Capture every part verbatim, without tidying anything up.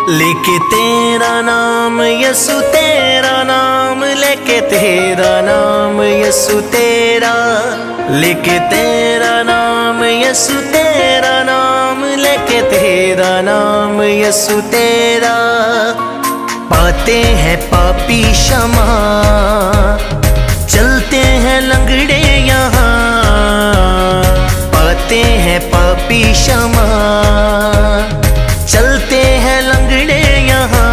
लेके तेरा नाम यसु तेरा नाम, लेके तेरा नाम यसु तेरा, लेके तेरा नाम यसु तेरा नाम, लेके तेरा नाम यसु तेरा। पाते हैं पापी क्षमा, चलते हैं लंगड़े यहाँ, पाते हैं पापी क्षमा, चलते हैं लंगड़े यहाँ।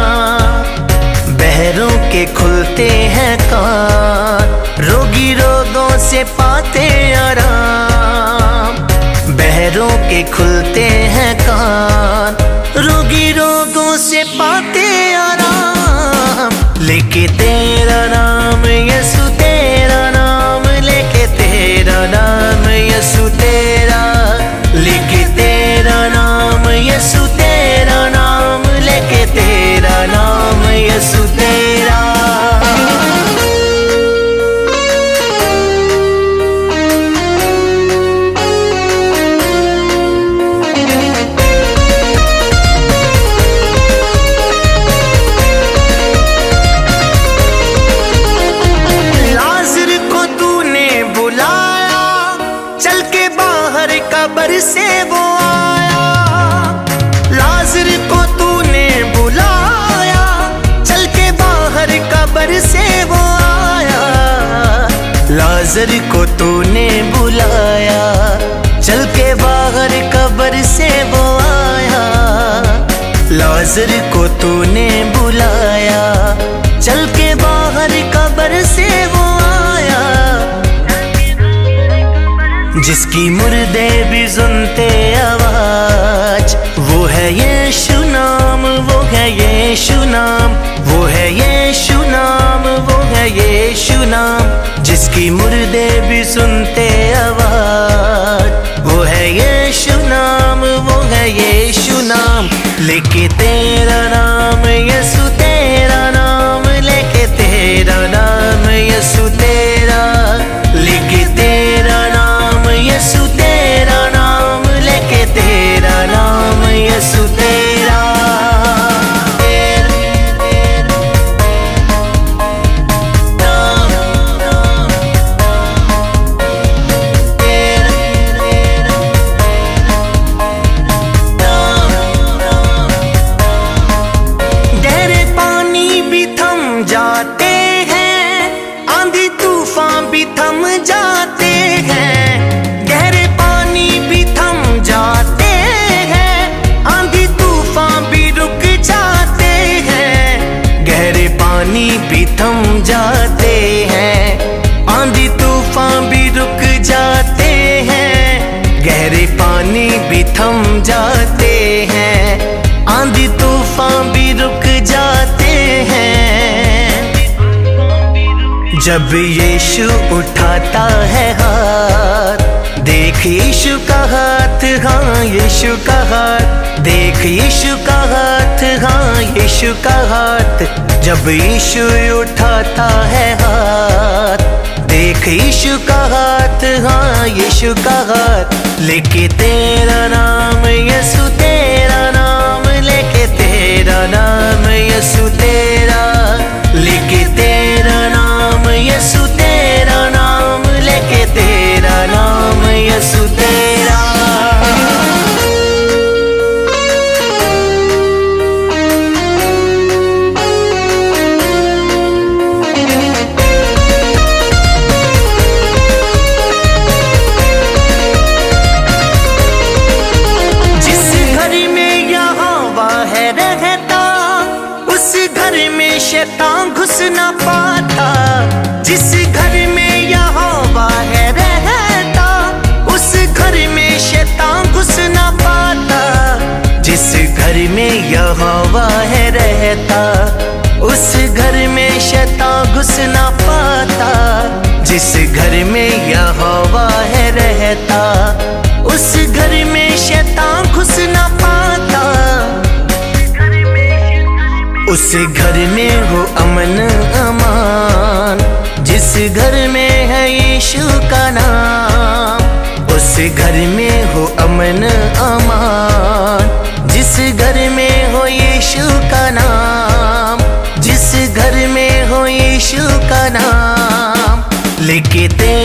बहरों के खुलते हैं कान, रोगी रोगों से पाते आराम। बहरों के खुलते हैं कान, रोगी रोगों से पाते आराम। लेके तेरा नाम यसु तेरा नाम, लेके तेरा नाम यसु तेरा, लेके तेरा नाम यसु तेरा नाम, लेके तेरा नाम यसु तेरा। कब्र से वो आया, लाजर को तूने बुलाया, चल के बाहर कब्र से वो आया। लाजर को तूने बुलाया, चल के बाहर कब्र से वो आया। लाजर को तूने बुलाया, चल के बाहर कब्र से वो आया। जिसकी मुर्दे भी सुनते आवाज, वो है यीशु नाम, वो है यीशु नाम, वो है यीशु नाम, वो है यीशु नाम। जिसकी मुर्दे भी सुनते आवाज, वो है यीशु नाम, वो है यीशु नाम। लेके तेरा नाम यसु तेरा नाम, लेके तेरा नाम यसु तेरा, लेके तेरा नाम यसु तेरा नाम, लेके तेरा नाम यसु तेरा। गहरे पानी भी थम जाते हैं, आंधी तूफान भी थम जाते हैं। गहरे पानी भी थम जाते हैं, आंधी तूफान भी रुक जाते हैं। गहरे पानी भी थम जाते हैं, आंधी तूफान भी रुक जाते हैं। गहरे पानी भी थम जाते हैं, आंधी तूफान भी रुक जाते हैं। जब यीशु उठाता है हाथ, देख यीशु का हाथ, हाँ यीशु का हाथ, देख यीशु का हाथ, हाँ यीशु का हाथ। जब यीशु उठाता है हाथ, देख यीशु का हाथ, हाँ यीशु का हाथ। लेके तेरा नाम यसु तेरा नाम, लेके तेरा नाम यसु तेरा, लेके तेरा नाम यसु तेरा नाम, लेके तेरा नाम यसु तेरा। जिस घर में यहोवा है रहता, उस घर में शैतान घुस ना पाता। जिस घर में यहोवा है रहता, उस घर में शैतान घुस ना पाता। जिस घर में यहोवा है रहता, उस घर में शैतान घुस ना पाता। जिस घर में यहोवा है रहता, उस घर में शैतान घुस ना पाता। उस घर में हो अमन अमान, जिस घर में है यीशु का नाम। उस घर में हो अमन अमान, जिस घर में हो यीशु लेके तेरे